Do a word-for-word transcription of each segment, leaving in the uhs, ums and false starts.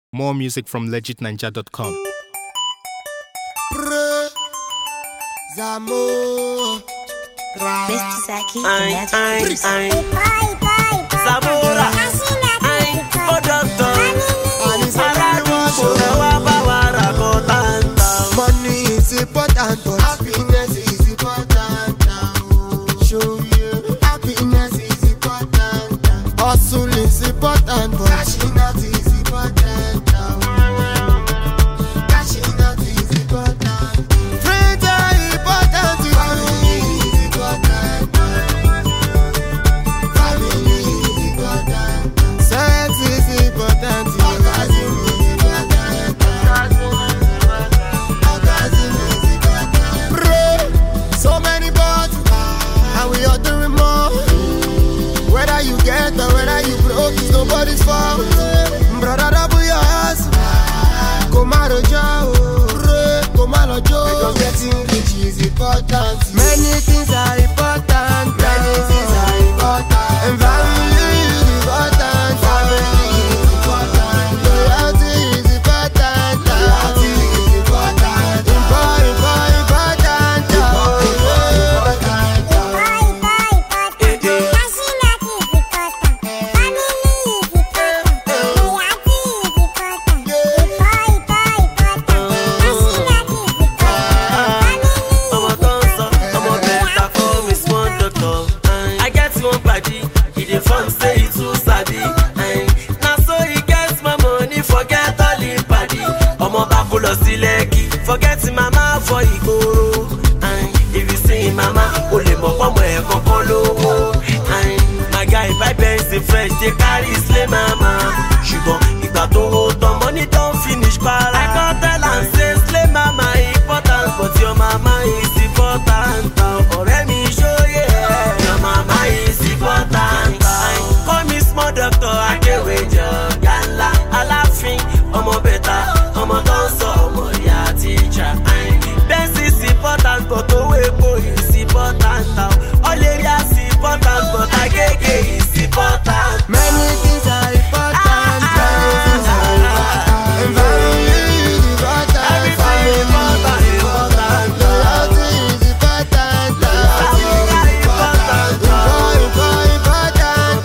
More music from legit ninja dot com. mister Zaki, Ay, ay, ay. Sabora, Ay, oh doctor. Aládùúgbò ẹ wá bá wa ra kọ́ táǹtà. Money is important, but happiness is important. Show you happiness is important. Hustle is important, but cashing out is important. Cashing out is important. Friends are important. Family is important. Family is important. Sex is important. Orgasm is important. Orgasm is important. Pray. So many bottles, and we are doing more. Whether you get or whether you broke, it's nobody's fault. Brother, double your ass. Come out of jail. Come out of jail. Because getting rich is important. Many things are important. Many things are important. And family is important. Family is important. Loyalty is important. Loyalty is important. Important, important, important. Ọmọ tó ń sọ, ọmọ bẹ̀ta fún mi small doctor. I get one party, he dey form say he too sabi. Na so he get my money, forget all him party. Ọmọ bá kó lọ sí Lẹ́kì, forget mama for ìgboro. If you see him mama, o lè mọ̀ pọ́mọ ẹ̀ kankan lówó. My guy buy Benz fresh, dey carry slay mama. Ṣùgbọ́n ìgbà tó hó tán, money don finish para. I con tell am say slay mama important, but your mama is important. Ọ̀rẹ́ mi ṣóyè, your mama is important. Call me small doctor, Akéwéjọ, Gánlá, Aláàfin, ọmọ bẹ̀ta, ọmọ tó ń sọ, ọmọ ìyá teacher. Benz is important, but owó epo is important. All areas important, but Agége is important. Many things are important. Many things are important. And family is important. Everything important, important. Loyalty is important. Loyalty is important. Important, important,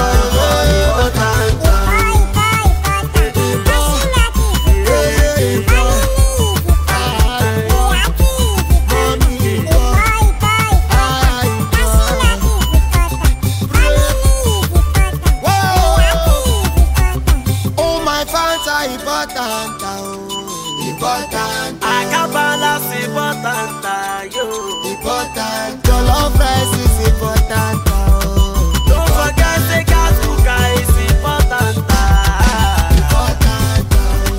all my fans are important. Important. Acabalas important, yo. Important. Your love rice is important. Don't forget the gas cooker is important. Important.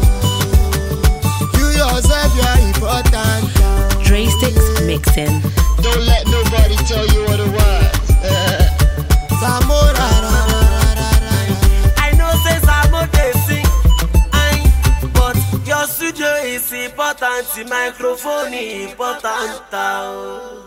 You yourself, you are important. Dre Sticks mixing. Don't let nobody tell you what it was. Zamora. I know say Samo dey sing, aye, but your studio is important, the microphone is important. Oh.